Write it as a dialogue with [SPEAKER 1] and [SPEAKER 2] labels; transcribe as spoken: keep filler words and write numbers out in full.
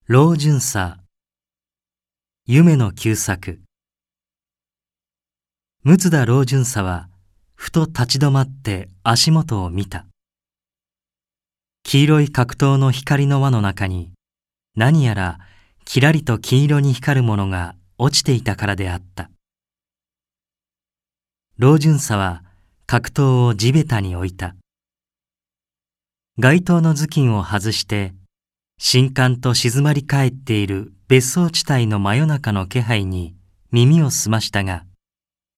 [SPEAKER 1] 老巡査、夢の旧作。六田老巡査は、ふと立ち止まって足元を見た。黄色い格闘の光の輪の中に、何やらきらりと金色に光るものが落ちていたからであった。老巡査は格闘を地べたに置いた。街灯の頭巾を外して、深寒と静まり返っている別荘地帯の真夜中の気配に耳を澄ましたが、